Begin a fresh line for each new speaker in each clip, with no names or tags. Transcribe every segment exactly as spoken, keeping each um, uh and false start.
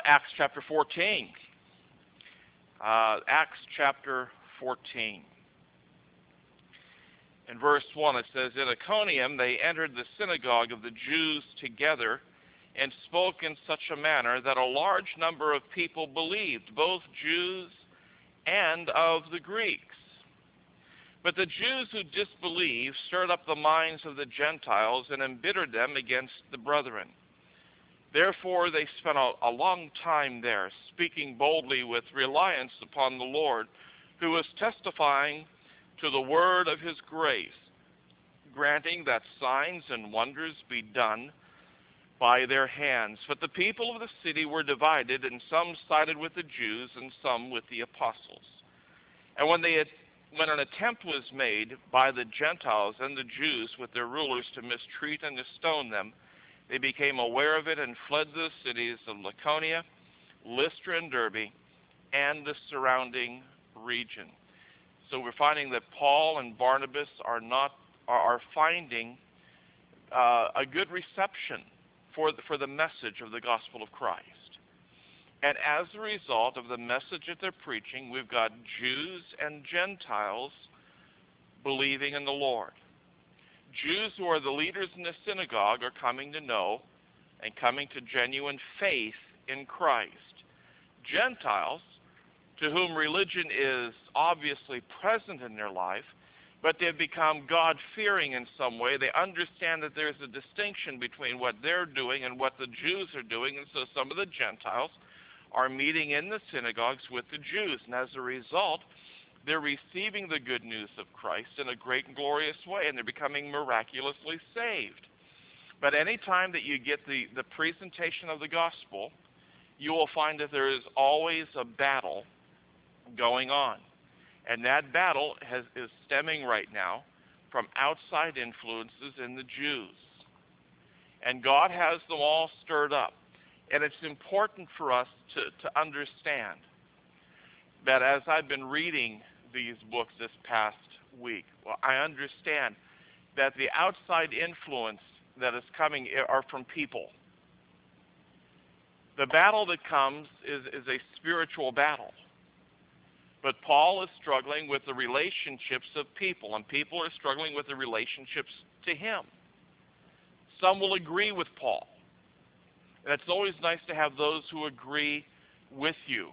Acts chapter fourteen. Uh, Acts chapter fourteen. In verse one it says, "In Iconium they entered the synagogue of the Jews together and spoke in such a manner that a large number of people believed, both Jews and of the Greeks. But the Jews who disbelieved stirred up the minds of the Gentiles and embittered them against the brethren. Therefore they spent a, a long time there, speaking boldly with reliance upon the Lord, who was testifying to the word of his grace, granting that signs and wonders be done by their hands. But the people of the city were divided, and some sided with the Jews and some with the apostles. And when they had, when an attempt was made by the Gentiles and the Jews with their rulers to mistreat and to stone them, they became aware of it and fled to the cities of Lycaonia, Lystra, and Derbe, and the surrounding region." So we're finding that Paul and Barnabas are not are, are finding uh, a good reception for the, for the message of the gospel of Christ. And as a result of the message that they're preaching, we've got Jews and Gentiles believing in the Lord. Jews who are the leaders in the synagogue are coming to know and coming to genuine faith in Christ. Gentiles, to whom religion is obviously present in their life, but they've become God-fearing in some way. They understand that there's a distinction between what they're doing and what the Jews are doing, and so some of the Gentiles are meeting in the synagogues with the Jews, and as a result, they're receiving the good news of Christ in a great and glorious way, and they're becoming miraculously saved. But any time that you get the, the presentation of the gospel, you will find that there is always a battle going on. And that battle has, is stemming right now from outside influences in the Jews. And God has them all stirred up. And it's important for us to, to understand that as I've been reading these books this past week, well, I understand that the outside influence that is coming are from people. The battle that comes is, is a spiritual battle. But Paul is struggling with the relationships of people, and people are struggling with the relationships to him. Some will agree with Paul. And it's always nice to have those who agree with you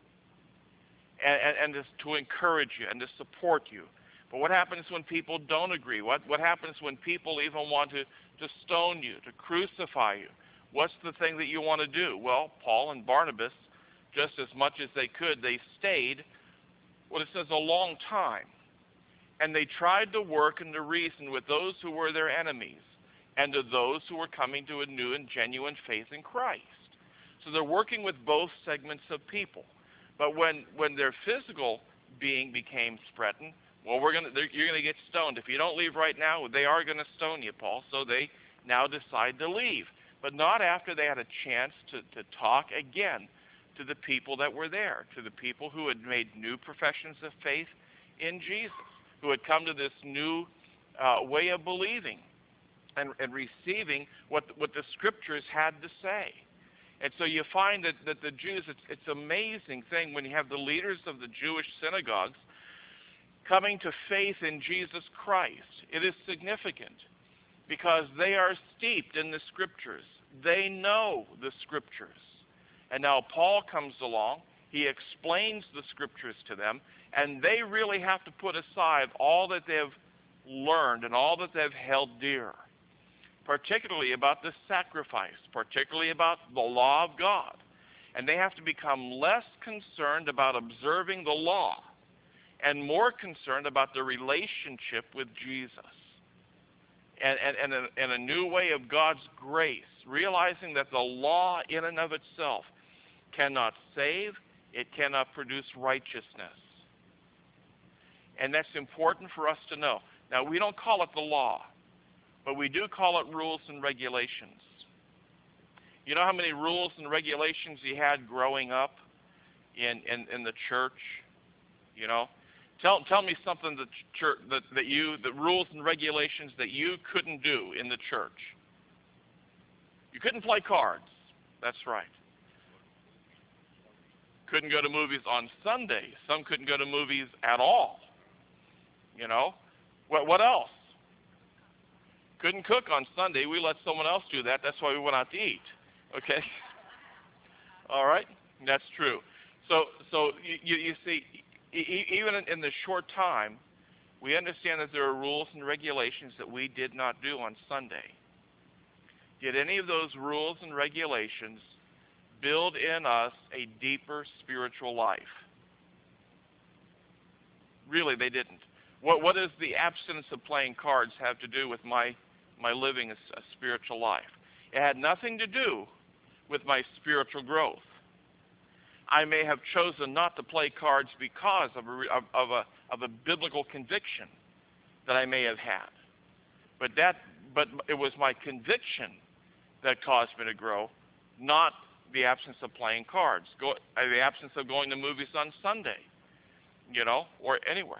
and, and, and to encourage you and to support you. But what happens when people don't agree? What, what happens when people even want to, to stone you, to crucify you? What's the thing that you want to do? Well, Paul and Barnabas, just as much as they could, they stayed, what it says, a long time. And they tried to work and to reason with those who were their enemies and to those who were coming to a new and genuine faith in Christ. So they're working with both segments of people. But when, when their physical being became threatened, well, we're gonna, you're going to get stoned. If you don't leave right now, they are going to stone you, Paul. So they now decide to leave. But not after they had a chance to, to talk again to the people that were there, to the people who had made new professions of faith in Jesus, who had come to this new uh, way of believing and, and receiving what, what the Scriptures had to say. And so you find that, that the Jews, it's, it's an amazing thing when you have the leaders of the Jewish synagogues coming to faith in Jesus Christ. It is significant because they are steeped in the Scriptures. They know the Scriptures. And now Paul comes along, he explains the Scriptures to them, and they really have to put aside all that they've learned and all that they've held dear, particularly about the sacrifice, particularly about the law of God. And they have to become less concerned about observing the law and more concerned about the relationship with Jesus. And, and, and, a, and a new way of God's grace, realizing that the law in and of itself cannot save, it cannot produce righteousness. And that's important for us to know. Now, we don't call it the law, but we do call it rules and regulations. You know how many rules and regulations you had growing up in, in, in the church? You know? Tell, tell me something that, church, that, that you, the rules and regulations that you couldn't do in the church. You couldn't play cards. That's right. couldn't go to movies on Sunday. Some couldn't go to movies at all. You know? What, what else? Couldn't cook on Sunday. We let someone else do that. That's why we went out to eat. Okay? All right? That's true. So, so you, you see, even in the short time, we understand that there are rules and regulations that we did not do on Sunday. Did any of those rules and regulations build in us a deeper spiritual life? Really, they didn't. What, what does the absence of playing cards have to do with my, my living a, a spiritual life? It had nothing to do with my spiritual growth. I may have chosen not to play cards because of a, of, of a, of a biblical conviction that I may have had. But that, but it was my conviction that caused me to grow, not the absence of playing cards, go, uh, the absence of going to movies on Sunday, you know, or anywhere.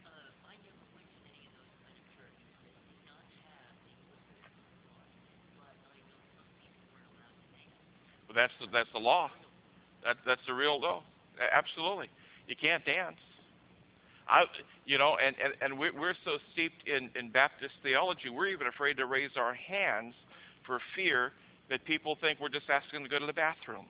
But that's the, that's the law. That that's the real law. Absolutely, you can't dance. I, you know, and and, and we're, we're so steeped in, in Baptist theology, we're even afraid to raise our hands for fear that people think we're just asking to go to the bathroom.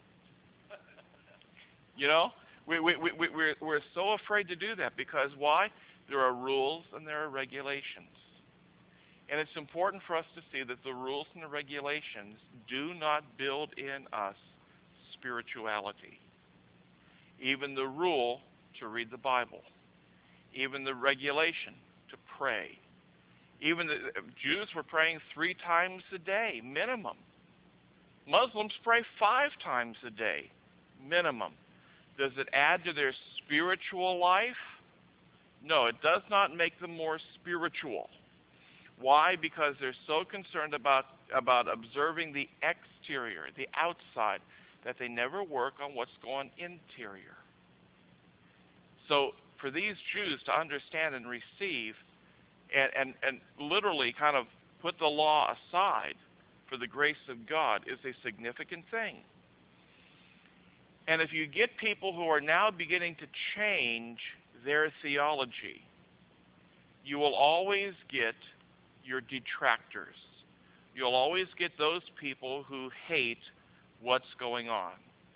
You know, we we we we we're, we're so afraid to do that because why? There are rules and there are regulations. And it's important for us to see that the rules and the regulations do not build in us spirituality. Even the rule to read the Bible, even the regulation to pray, even the Jews were praying three times a day, minimum. Muslims pray five times a day, minimum. Does it add to their spiritual life? No, it does not make them more spiritual. Why? Because they're so concerned about, about observing the exterior, the outside, that they never work on what's going interior. So for these Jews to understand and receive and, and, and literally kind of put the law aside for the grace of God is a significant thing. And if you get people who are now beginning to change their theology, you will always get your detractors. You'll always get those people who hate what's going on.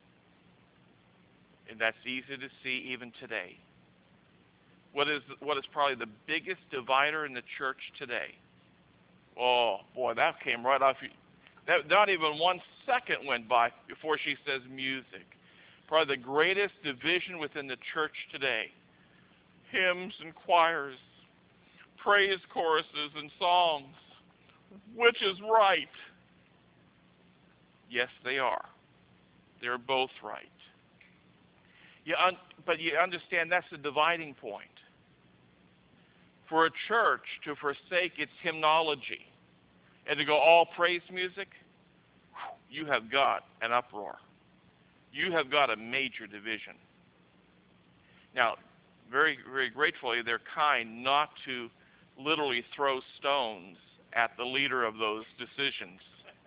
And that's easy to see even today. What is what is probably the biggest divider in the church today? Oh, boy, that came right off. That, not even one second went by before she says music. Probably the greatest division within the church today. Hymns and choirs, praise choruses and songs. Which is right? Yes, they are. They're both right. You un- but you understand that's the dividing point. For a church to forsake its hymnology and to go all praise music, you have got an uproar. You have got a major division. Now, very, very gratefully, they're kind not to literally throw stones at the leader of those decisions.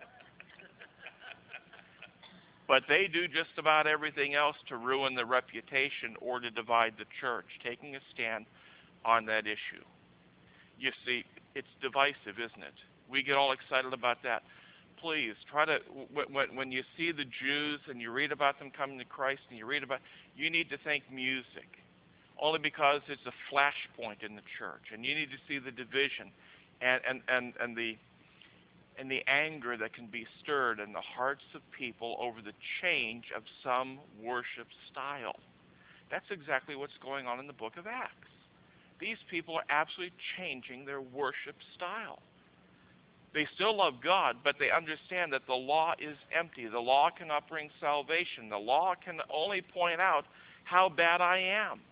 But they do just about everything else to ruin the reputation or to divide the church, taking a stand on that issue. You see, it's divisive, isn't it? We get all excited about that. Please, try to, when, when you see the Jews and you read about them coming to Christ and you read about, you need to think music, only because it's a flashpoint in the church. And you need to see the division and, and, and, and the and the anger that can be stirred in the hearts of people over the change of some worship style. That's exactly what's going on in the book of Acts. These people are absolutely changing their worship style. They still love God, but they understand that the law is empty. The law cannot bring salvation. The law can only point out how bad I am.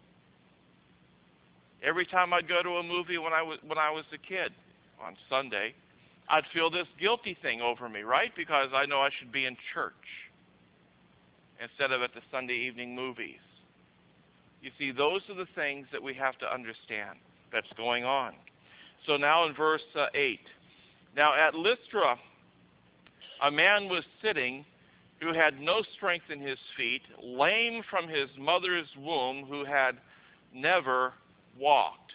Every time I'd go to a movie when I was when I was a kid on Sunday, I'd feel this guilty thing over me, right? Because I know I should be in church instead of at the Sunday evening movies. You see, those are the things that we have to understand that's going on. So now in verse uh, eight. Now at Lystra, a man was sitting who had no strength in his feet, lame from his mother's womb, who had never walked.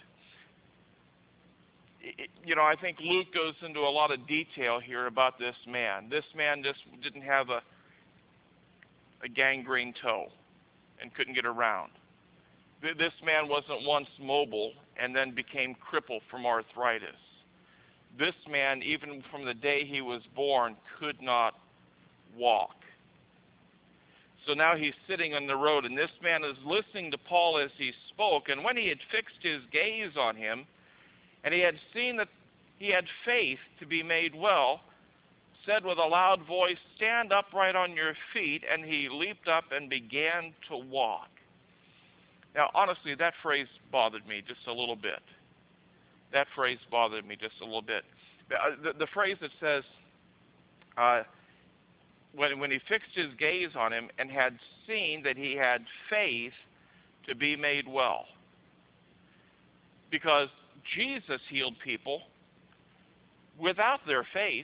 You know, I think Luke goes into a lot of detail here about this man. This man just didn't have a, a gangrene toe and couldn't get around. This man wasn't once mobile and then became crippled from arthritis. This man, even from the day he was born, could not walk. So now he's sitting on the road, and this man is listening to Paul as he spoke, and when he had fixed his gaze on him, and he had seen that he had faith to be made well, said with a loud voice, "Stand upright on your feet," and he leaped up and began to walk. Now, honestly, that phrase bothered me just a little bit. That phrase bothered me just a little bit. The, the, the phrase that says, uh, when, when he fixed his gaze on him and had seen that he had faith to be made well. Because Jesus healed people without their faith.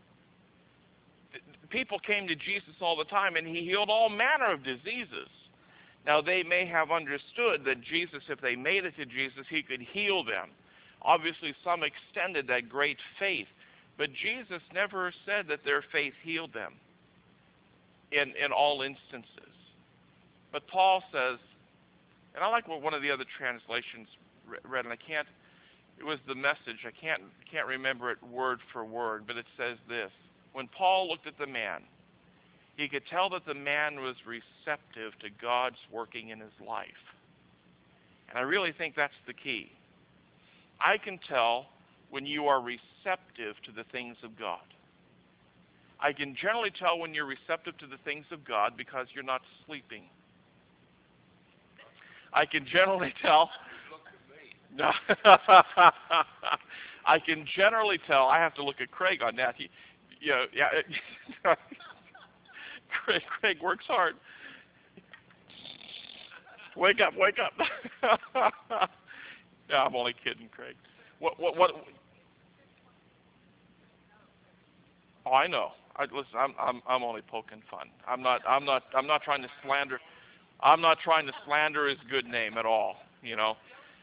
People came to Jesus all the time, and he healed all manner of diseases. Now, they may have understood that Jesus, if they made it to Jesus, he could heal them. Obviously, some extended that great faith, but Jesus never said that their faith healed them in, in all instances. But Paul says, and I like what one of the other translations read, and I can't, it was the Message, I can't, can't remember it word for word, but it says this: when Paul looked at the man, he could tell that the man was receptive to God's working in his life. And I really think that's the key. I can tell when you are receptive to the things of God. I can generally tell when you're receptive to the things of God because you're not sleeping. I can generally tell. No. I can generally tell. I have to look at Craig on that. He, you know, yeah. Craig, Craig works hard. Wake up, wake up. No, I'm only kidding, Craig. What, what, what? Oh, I know. I, listen, I'm, I'm, I'm only poking fun. I'm not, I'm not, I'm not trying to slander. I'm not trying to slander his good name at all. You know.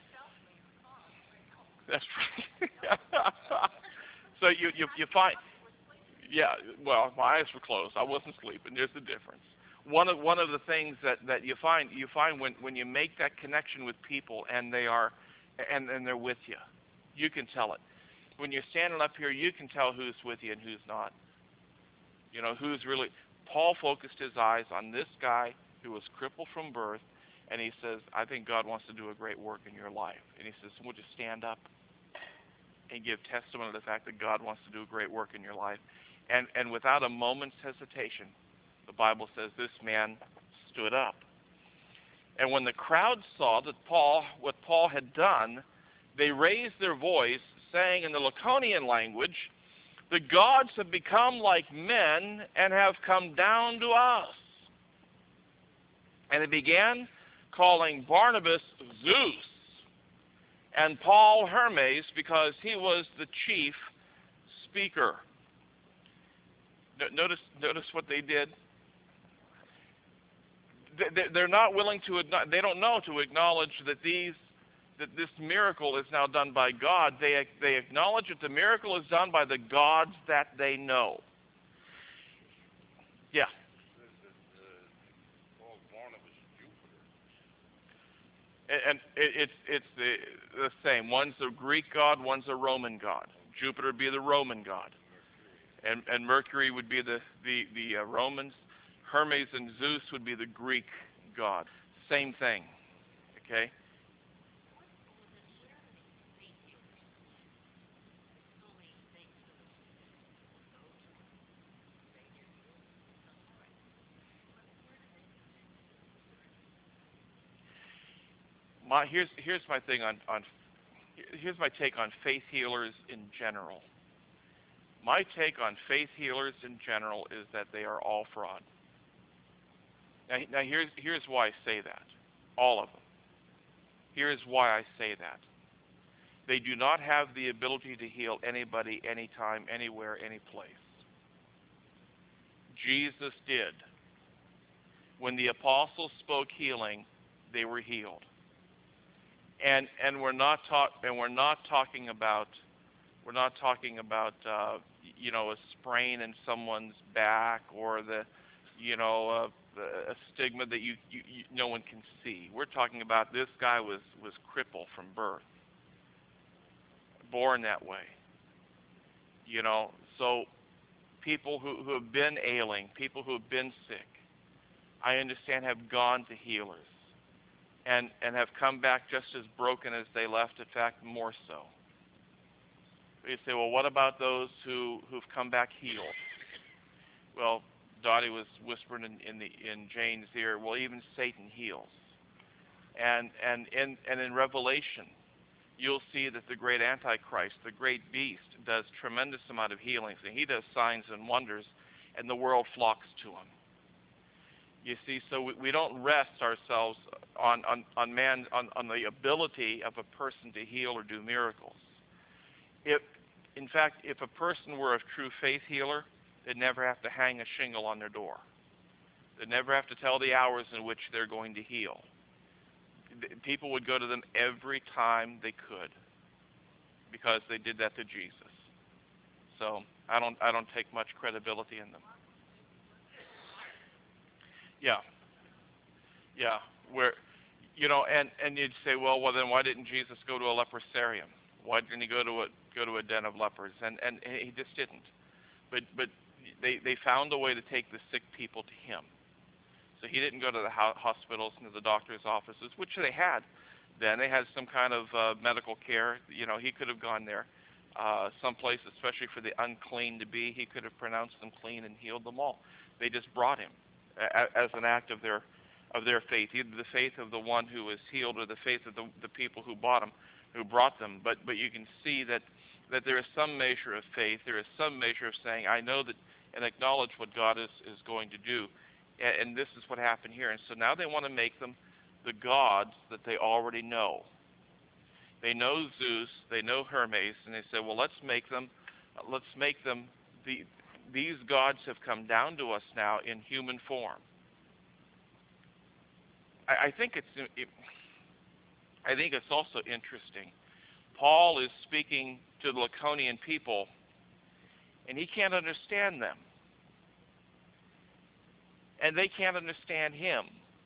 That's right. So you, you, you find. Yeah, well, my eyes were closed. I wasn't sleeping. There's the difference. One of one of the things that, that you find you find when, when you make that connection with people and they are and, and they're with you, you can tell it. When you're standing up here, you can tell who's with you and who's not. You know, who's really. Paul focused his eyes on this guy who was crippled from birth, and he says, "I think God wants to do a great work in your life." And he says, "Would you stand up and give testimony to the fact that God wants to do a great work in your life?" And, and without a moment's hesitation, the Bible says this man stood up. And when the crowd saw that Paul, what Paul had done, they raised their voice, saying in the Laconian language, "The gods have become like men and have come down to us." And they began calling Barnabas Zeus and Paul Hermes because he was the chief speaker. Notice, notice what they did. They're not willing to. They don't know to acknowledge that these, that this miracle is now done by God. They they acknowledge that the miracle is done by the gods that they know. Yeah. And it's it's the the same. One's a Greek god, one's a Roman god. Jupiter would be the Roman god. And, and Mercury would be the, the, the uh, Romans. Hermes and Zeus would be the Greek god. Same thing. Okay? My, here's, here's my thing on, on, here's my take on faith healers in general. My take on faith healers in general is that they are all fraud. Now, now here's, here's why I say that. All of them. Here's why I say that. They do not have the ability to heal anybody, anytime, anywhere, any place. Jesus did. When the apostles spoke healing, they were healed. And and we're not talk and we're not talking about we're not talking about uh, you know, a sprain in someone's back, or the you know a, a stigma that you, you, you no one can see. We're talking about this guy was was crippled from birth, born that way. You know, so people who, who have been ailing, people who have been sick, I understand, have gone to healers and, and have come back just as broken as they left, in fact, more so. You say, well, what about those who, who've come back healed? Well, Dottie was whispering in, in, the, in Jane's ear, well, even Satan heals. And, and, in, and in Revelation, you'll see that the great Antichrist, the great beast, does tremendous amount of healings, and he does signs and wonders, and the world flocks to him. You see, so we, we don't rest ourselves on on on man on, on the ability of a person to heal or do miracles. If, in fact, if a person were a true faith healer, they'd never have to hang a shingle on their door. They'd never have to tell the hours in which they're going to heal. People would go to them every time they could, because they did that to Jesus. So I don't I don't take much credibility in them. Yeah, yeah. Where, you know, and, and you'd say, well, well, then why didn't Jesus go to a leprosarium? Why didn't he go to a go to a den of lepers? And and he just didn't. But but they they found a way to take the sick people to him. So he didn't go to the ho- hospitals and to the doctor's offices, which they had. Then they had some kind of uh, medical care. You know, he could have gone there. Uh, someplace, especially for the unclean to be, he could have pronounced them clean and healed them all. They just brought him a- as an act of their of their faith, either the faith of the one who was healed or the faith of the, the people who bought him, who brought them. But but you can see that that there is some measure of faith. There is some measure of saying, I know that, and acknowledge what God is, is going to do. And this is what happened here. And so now they want to make them the gods that they already know. They know Zeus, they know Hermes, and they say, well, let's make them, let's make them, the, these gods have come down to us now in human form. I, I think it's, it, I think it's also interesting. Paul is speaking to the Laconian people, and he can't understand them. And they can't understand him.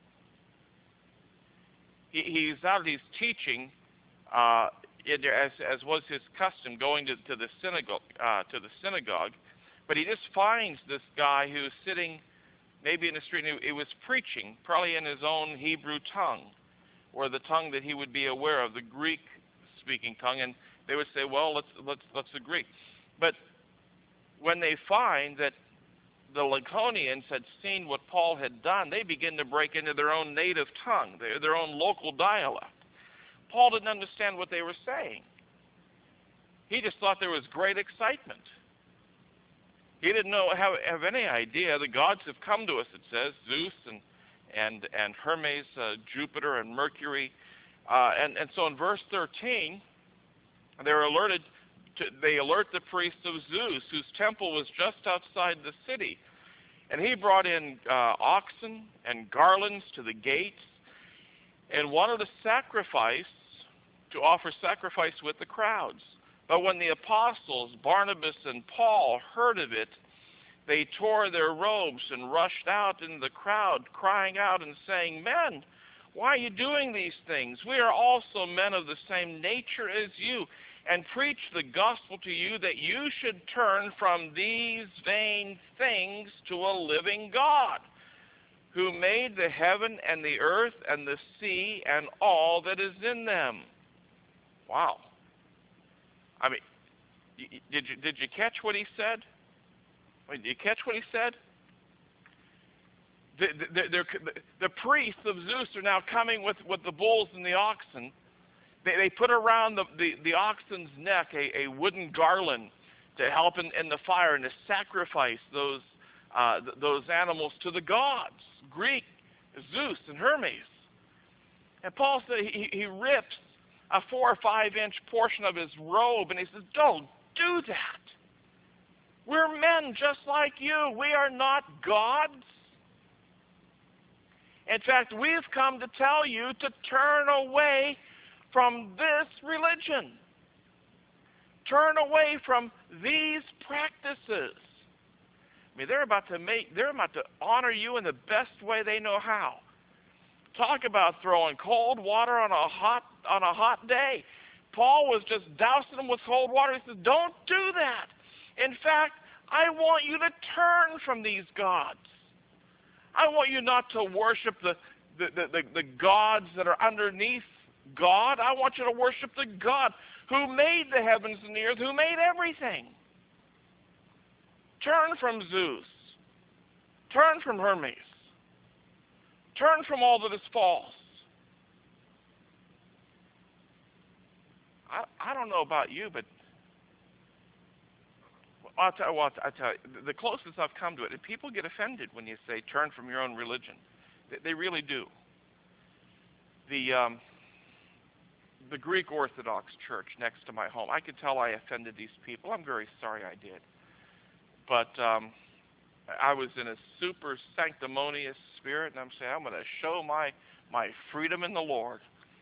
He, he's out, he's teaching, uh, in, as, as was his custom, going to, to the synagogue, uh, to the synagogue. But he just finds this guy who's sitting, maybe in the street, and he, he was preaching, probably in his own Hebrew tongue, or the tongue that he would be aware of, the Greek-speaking tongue. And they would say, well, let's let's let's agree. But when they find that the Laconians had seen what Paul had done, they begin to break into their own native tongue, their, their own local dialect. Paul didn't understand what they were saying. He just thought there was great excitement. He didn't know have, have any idea the gods have come to us, it says, Zeus and and and Hermes, uh, Jupiter and Mercury. Uh, and, and so in verse thirteen, they're alerted To, they alert the priest of Zeus, whose temple was just outside the city. And he brought in uh, oxen and garlands to the gates and wanted to sacrifice, to offer sacrifice with the crowds. But when the apostles, Barnabas and Paul, heard of it, they tore their robes and rushed out in the crowd, crying out and saying, Men, why are you doing these things? We are also men of the same nature as you, and preach the gospel to you, that you should turn from these vain things to a living God, who made the heaven and the earth and the sea and all that is in them. Wow. I mean, did you, did you catch what he said? I mean, did you catch what he said? The, the, the, the, the priests of Zeus are now coming with, with the bulls and the oxen. They, they put around the, the, the oxen's neck a, a wooden garland to help in, in the fire and to sacrifice those uh, th- those animals to the gods, Greek, Zeus and Hermes. And Paul said he, he rips a four or five inch portion of his robe and he says, don't do that. We're men just like you. We are not gods. In fact, we've come to tell you to turn away from this religion. Turn away from these practices. I mean, they're about to make, they're about to honor you in the best way they know how. Talk about throwing cold water on a hot on a hot day. Paul was just dousing them with cold water. He says, don't do that. In fact, I want you to turn from these gods. I want you not to worship the, the, the, the, the gods that are underneath God. I want you to worship the God who made the heavens and the earth, who made everything. Turn from Zeus. Turn from Hermes. Turn from all that is false. I, I don't know about you, but I'll tell you what, I'll tell you, the closest I've come to it, and people get offended when you say turn from your own religion. They, they really do. The um, the Greek Orthodox Church next to my home, I could tell I offended these people. I'm very sorry I did. But um, I was in a super sanctimonious spirit, and I'm saying, I'm going to show my my freedom in the Lord.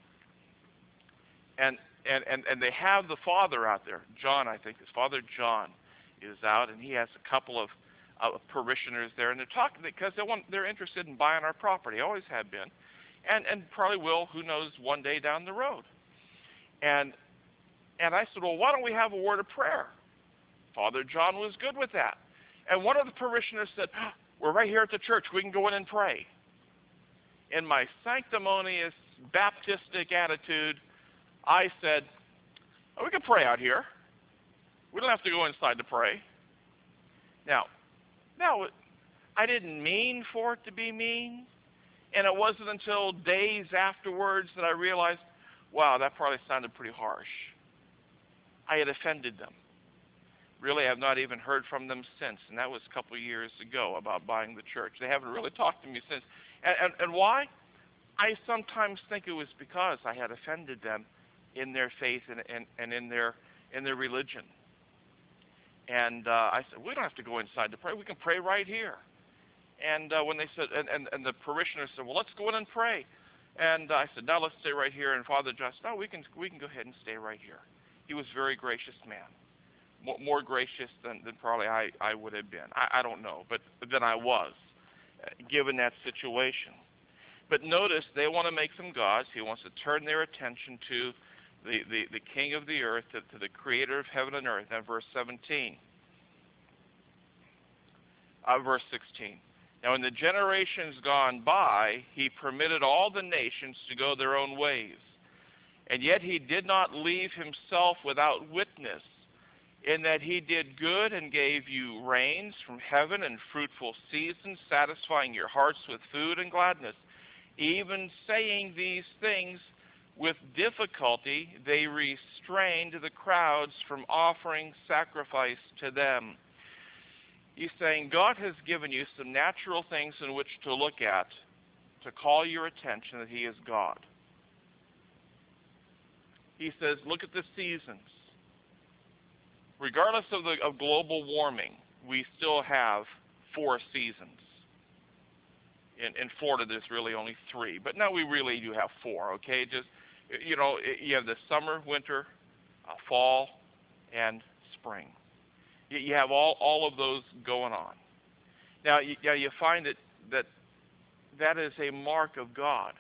And, and, and, and they have the father out there, John, I think, his father John is out, and he has a couple of uh, parishioners there, and they're talking because they want, they're interested in buying our property, always have been, and, and probably will, who knows, one day down the road. And and I said, well, why don't we have a word of prayer? Father John was good with that. And one of the parishioners said, oh, we're right here at the church. We can go in and pray. In my sanctimonious Baptistic attitude, I said, oh, we can pray out here. We don't have to go inside to pray. Now, now, I didn't mean for it to be mean, and it wasn't until days afterwards that I realized, wow, that probably sounded pretty harsh. I had offended them. Really, I've not even heard from them since, and that was a couple of years ago about buying the church. They haven't really talked to me since. And, and, and why? I sometimes think it was because I had offended them in their faith and, and, and in their in their religion. And uh, I said, we don't have to go inside to pray. We can pray right here. And uh, when they said, and, and, and the parishioner said, well, let's go in and pray. And uh, I said, now let's stay right here. And Father John said, no, we can we can go ahead and stay right here. He was a very gracious man, more, more gracious than, than probably I, I would have been. I, I don't know, but than I was, uh, given that situation. But notice they want to make them gods. He wants to turn their attention to the, the, the King of the earth, to, to the Creator of heaven and earth. Now, verse seventeen, uh, verse sixteen. Now, in the generations gone by, he permitted all the nations to go their own ways. And yet he did not leave himself without witness, in that he did good and gave you rains from heaven and fruitful seasons, satisfying your hearts with food and gladness. Even saying these things with difficulty, they restrained the crowds from offering sacrifice to them. He's saying God has given you some natural things in which to look at to call your attention that he is God. He says, look at the seasons. Regardless of the of global warming, we still have four seasons. In, in Florida, there's really only three, but now we really do have four, okay? Just, you know, you have the summer, winter, uh, fall, and spring. You, you have all, all of those going on. Now, you, yeah, you find that, that that is a mark of God.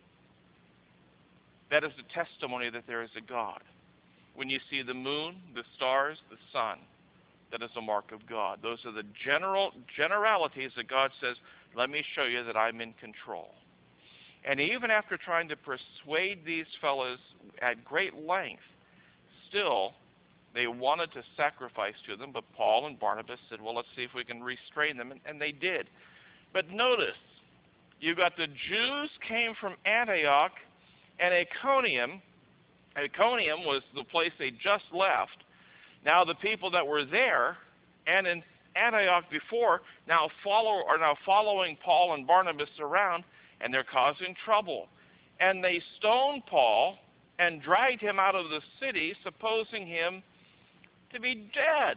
That is a testimony that there is a God. When you see the moon, the stars, the sun, that is a mark of God. Those are the general generalities that God says, let me show you that I'm in control. And even after trying to persuade these fellows at great length, still they wanted to sacrifice to them, but Paul and Barnabas said, well, let's see if we can restrain them, and, and they did. But notice, you've got the Jews came from Antioch and Iconium. Iconium was the place they just left. Now the people that were there and in Antioch before now follow are now following Paul and Barnabas around, and they're causing trouble. And they stoned Paul and dragged him out of the city, supposing him to be dead.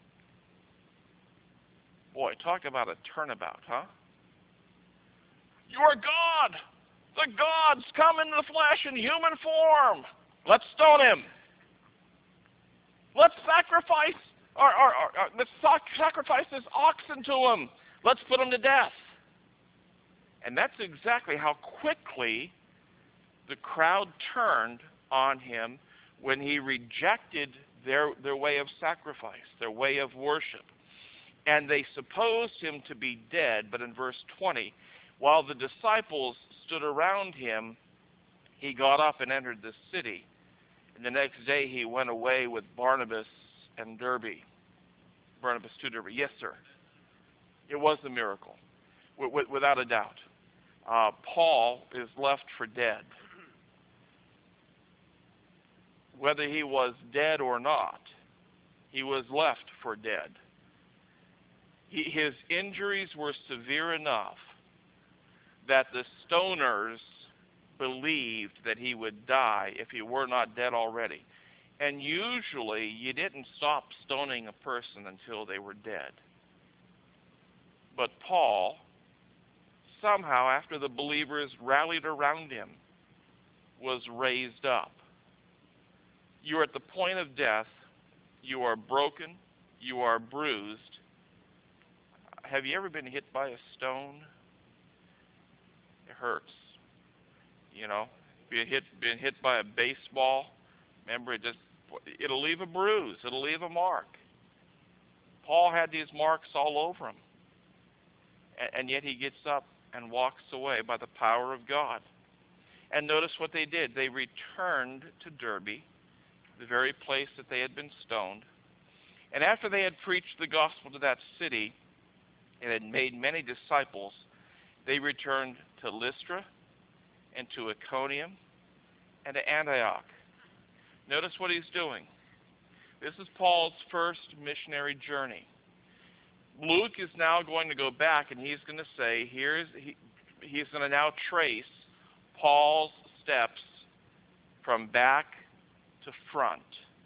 Boy, talk about a turnabout, huh? You are God. The gods come in the flesh in human form. Let's stone him. Let's sacrifice or, or, or, or let's sacrifice this oxen to him. Let's put him to death. And that's exactly how quickly the crowd turned on him when he rejected their, their way of sacrifice, their way of worship. And they supposed him to be dead, but in verse twenty, while the disciples stood around him, he got up and entered the city. And the next day he went away with Barnabas and Derbe. Barnabas to Derbe. Yes, sir. It was a miracle, without a doubt. Uh, Paul is left for dead. Whether he was dead or not, he was left for dead. He, his injuries were severe enough that the stoners believed that he would die if he were not dead already. And usually you didn't stop stoning a person until they were dead. But Paul, somehow after the believers rallied around him, was raised up. You are at the point of death. You are broken. You are bruised. Have you ever been hit by a stone? It hurts. You know, being hit, being hit by a baseball. Remember, it just it'll leave a bruise. It'll leave a mark. Paul had these marks all over him, and, and yet he gets up and walks away by the power of God. And notice what they did. They returned to Derbe, the very place that they had been stoned. And after they had preached the gospel to that city and had made many disciples, they returned to Lystra and to Iconium and to Antioch. Notice what he's doing. This is Paul's first missionary journey. Luke is now going to go back and he's going to say, here's he, he's going to now trace Paul's steps from back to front.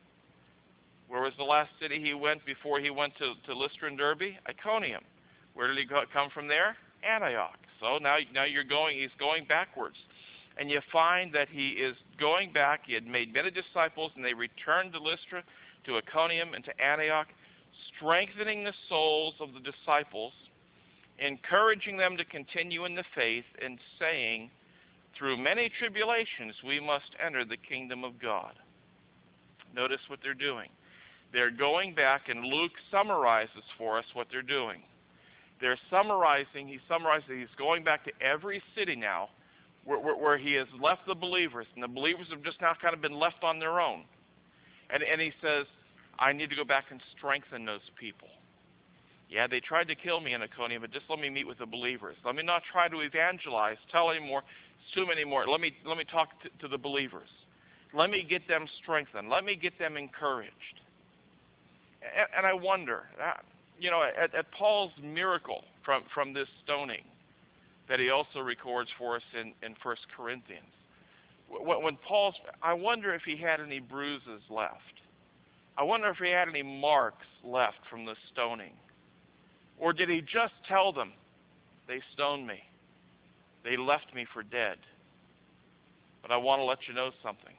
Where was the last city he went before he went to, to Lystra and Derbe? Iconium. Where did he go, come from there? Antioch. So now, now you're going, he's going backwards. And you find that he is going back. He had made many disciples, and they returned to Lystra, to Iconium, and to Antioch, strengthening the souls of the disciples, encouraging them to continue in the faith, and saying, through many tribulations we must enter the kingdom of God. Notice what they're doing. They're going back, and Luke summarizes for us what they're doing. They're summarizing, he summarizes, he's going back to every city now where, where, where he has left the believers, and the believers have just now kind of been left on their own. And, and he says, I need to go back and strengthen those people. Yeah, they tried to kill me in Iconium, but just let me meet with the believers. Let me not try to evangelize, tell any more, too many more. Let me, let me talk to, to the believers. Let me get them strengthened. Let me get them encouraged. And, and I wonder, uh, you know, at, at Paul's miracle from, from this stoning that he also records for us in, in First Corinthians, when, when Paul's, I wonder if he had any bruises left. I wonder if he had any marks left from the stoning. Or did he just tell them, they stoned me. They left me for dead. But I want to let you know something.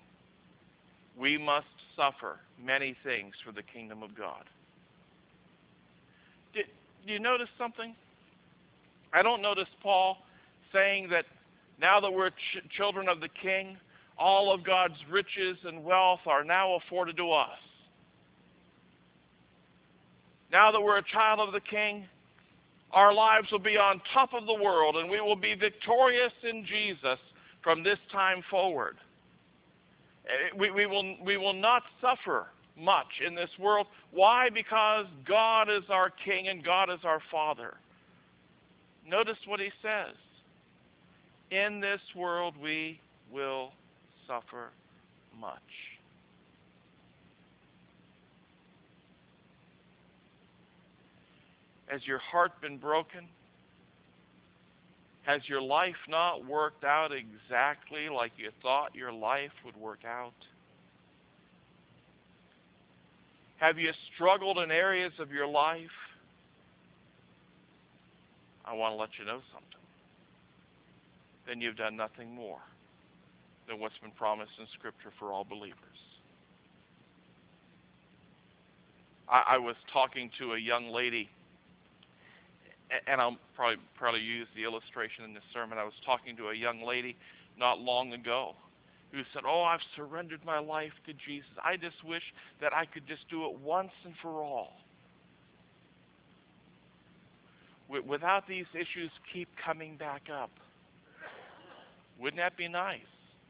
We must suffer many things for the kingdom of God. Did, do you notice something? I don't notice Paul saying that now that we're ch- children of the King, all of God's riches and wealth are now afforded to us. Now that we're a child of the King, our lives will be on top of the world and we will be victorious in Jesus from this time forward. We, we, will, we will not suffer much in this world. Why? Because God is our King and God is our Father. Notice what he says. In this world we will suffer much. Has your heart been broken? Has your life not worked out exactly like you thought your life would work out? Have you struggled in areas of your life? I want to let you know something. then you've done nothing more than what's been promised in Scripture for all believers. I, I was talking to a young lady, and I'll probably probably use the illustration in this sermon. I was talking to a young lady not long ago who said, "Oh, I've surrendered my life to Jesus. I just wish that I could just do it once and for all. Without these issues keep coming back up. Wouldn't that be nice?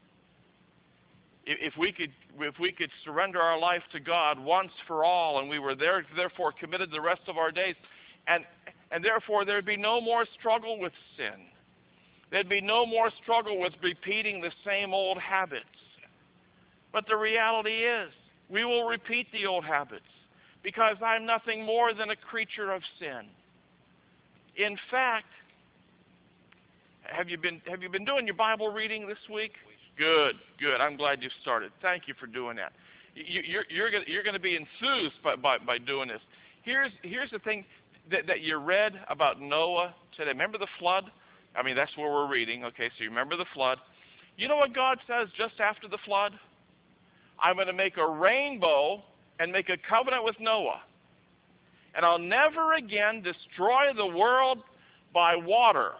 If we could, if we could surrender our life to God once for all, and we were there, therefore committed the rest of our days, and and therefore there'd be no more struggle with sin. There'd be no more struggle with repeating the same old habits. But the reality is, we will repeat the old habits because I'm nothing more than a creature of sin. In fact, have you been have you been doing your Bible reading this week? Good, good. I'm glad you started. Thank you for doing that. You, you're you're gonna you're gonna be enthused by, by by doing this. Here's here's the thing that that you read about Noah today. Remember the flood? I mean, that's where we're reading. Okay, so you remember the flood. You know what God says just after the flood? I'm going to make a rainbow and make a covenant with Noah. And I'll never again destroy the world by water,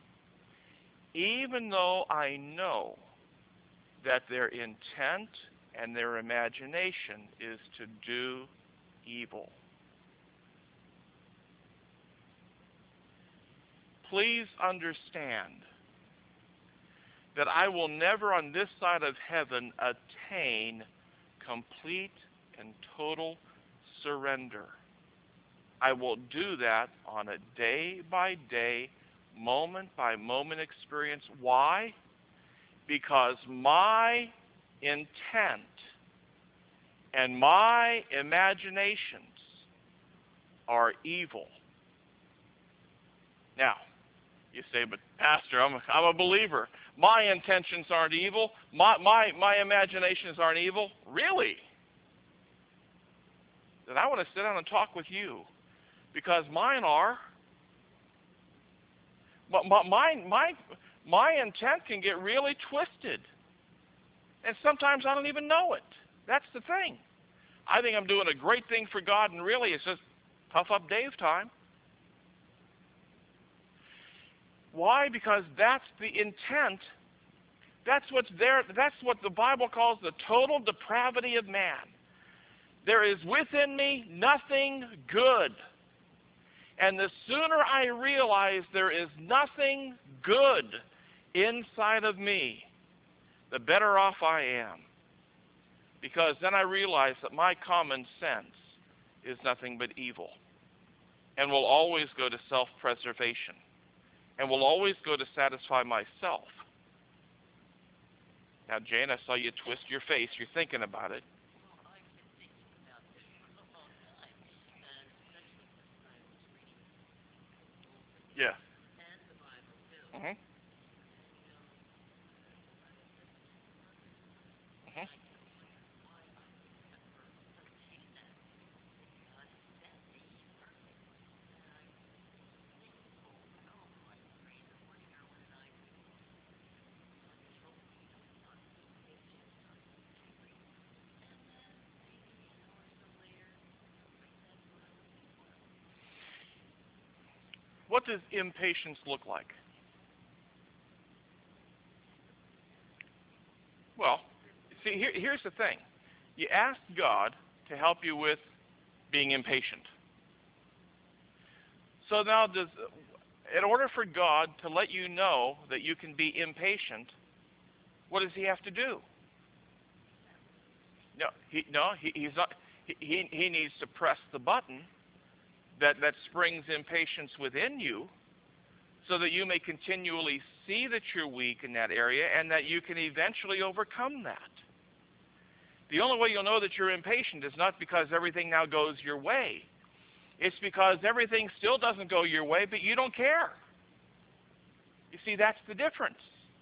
even though I know that their intent and their imagination is to do evil. Please understand that I will never on this side of heaven attain complete and total surrender. I will do that on a day-by-day, moment-by-moment experience. Why? Because my intent and my imaginations are evil. Now, you say, but Pastor, I'm a, I'm a believer. My intentions aren't evil. My, my, my imaginations aren't evil. Really? Then I want to sit down and talk with you, because mine are. But my, my, my, my intent can get really twisted. And sometimes I don't even know it. That's the thing. I think I'm doing a great thing for God, and really it's just tough up Dave time. Why? Because that's the intent. That's what's there. That's what the Bible calls the total depravity of man. There is within me nothing good. And the sooner I realize there is nothing good inside of me, the better off I am. Because then I realize that my common sense is nothing but evil, and will always go to self-preservation, and will always go to satisfy myself. Now, Jane, I saw you twist your face. You're thinking about it. Yeah. Mm-hmm. Mm-hmm. What does impatience look like? Well, see, here, here's the thing. You ask God to help you with being impatient. So now, does, in order for God to let you know that you can be impatient, what does He have to do? No, he, no, he, he's not. He, he needs to press the button that, that springs impatience within you, so that you may continually see that you're weak in that area and that you can eventually overcome that. The only way you'll know that you're impatient is not because everything now goes your way. It's because everything still doesn't go your way, but you don't care. You see, that's the difference.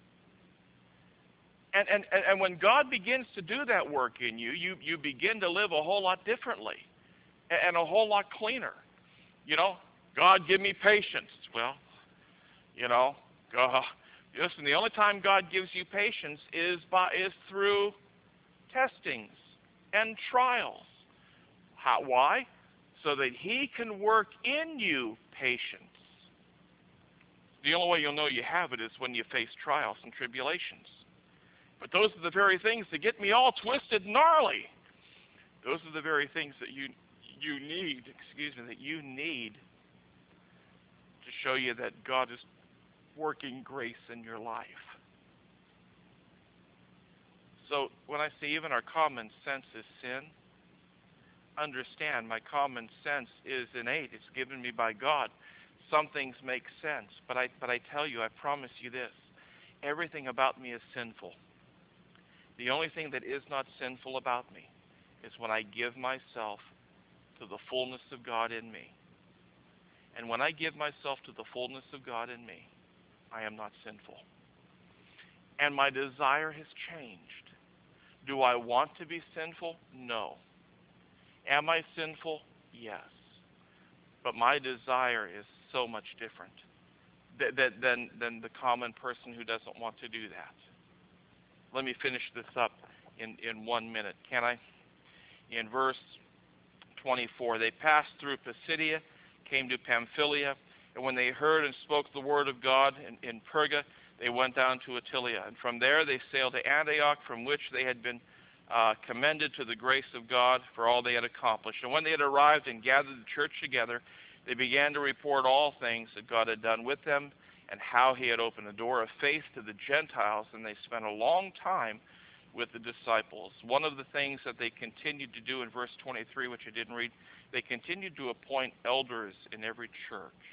And, and, and when God begins to do that work in you, you, you begin to live a whole lot differently and a whole lot cleaner. You know, God, give me patience. Well, you know, God, Listen, the only time God gives you patience is by is through testings and trials. How, why? So that he can work in you patience. The only way you'll know you have it is when you face trials and tribulations. But those are the very things that get me all twisted and gnarly. Those are the very things that you you need, excuse me, that you need to show you that God is working grace in your life. So when I say even our common sense is sin, understand my common sense is innate. It's given me by God. Some things make sense, but I but I tell you, I promise you this, everything about me is sinful. The only thing that is not sinful about me is when I give myself to the fullness of God in me. And when I give myself to the fullness of God in me, I am not sinful. And my desire has changed. Do I want to be sinful? No. Am I sinful? Yes. But my desire is so much different than, than, than the common person who doesn't want to do that. Let me finish this up in, in one minute, can I? In verse twenty-four, they passed through Pisidia, came to Pamphylia, and when they heard and spoke the word of God in, in Perga, they went down to Attalia. And from there they sailed to Antioch, from which they had been uh, commended to the grace of God for all they had accomplished. And when they had arrived and gathered the church together, they began to report all things that God had done with them, and how he had opened the door of faith to the Gentiles, and they spent a long time with the disciples. One of the things that they continued to do in verse twenty-three, which I didn't read, they continued to appoint elders in every church.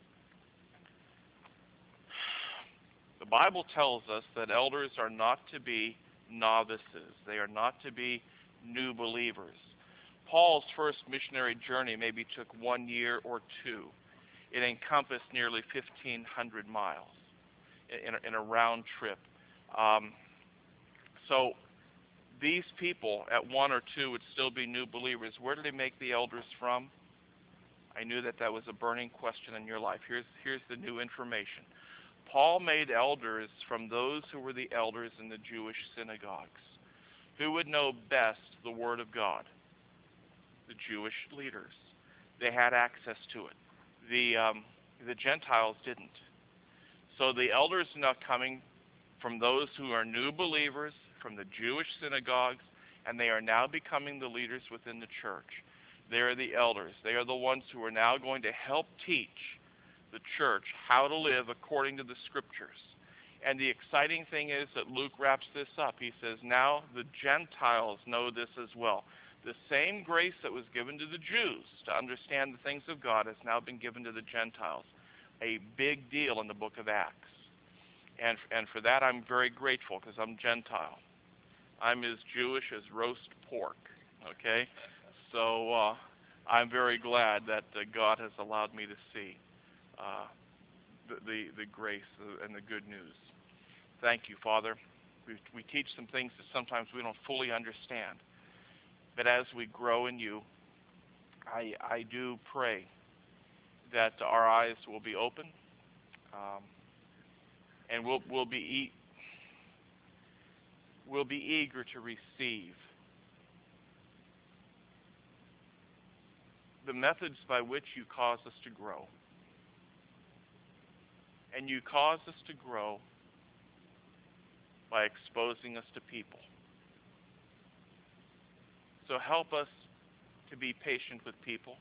The Bible tells us that elders are not to be novices. They are not to be new believers. Paul's first missionary journey maybe took one year or two. It encompassed nearly fifteen hundred miles in a, in a round trip. Um, so these people at one or two would still be new believers. Where did they make the elders from? I knew that that was a burning question in your life. Here's, here's the new information. Paul made elders from those who were the elders in the Jewish synagogues. Who would know best the Word of God? The Jewish leaders. They had access to it. The um, the Gentiles didn't. So the elders are now coming from those who are new believers from the Jewish synagogues, and they are now becoming the leaders within the church. They are the elders. They are the ones who are now going to help teach the church how to live according to the Scriptures. And the exciting thing is that Luke wraps this up. He says, now the Gentiles know this as well. The same grace that was given to the Jews to understand the things of God has now been given to the Gentiles. A big deal in the book of Acts. And, and for that I'm very grateful, because I'm Gentile. I'm as Jewish as roast pork, okay? So uh, I'm very glad that uh, God has allowed me to see uh, the, the, the grace and the good news. Thank you, Father. We, we teach some things that sometimes we don't fully understand. But as we grow in you, I, I do pray that our eyes will be open, um, and we'll, we'll be e- we'll be eager to receive the methods by which you cause us to grow. And you cause us to grow by exposing us to people. So help us to be patient with people.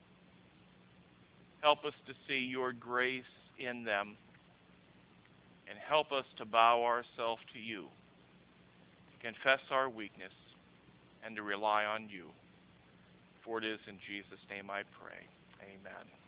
Help us to see your grace in them. And help us to bow ourselves to you, to confess our weakness, and to rely on you. For it is in Jesus' name I pray. Amen.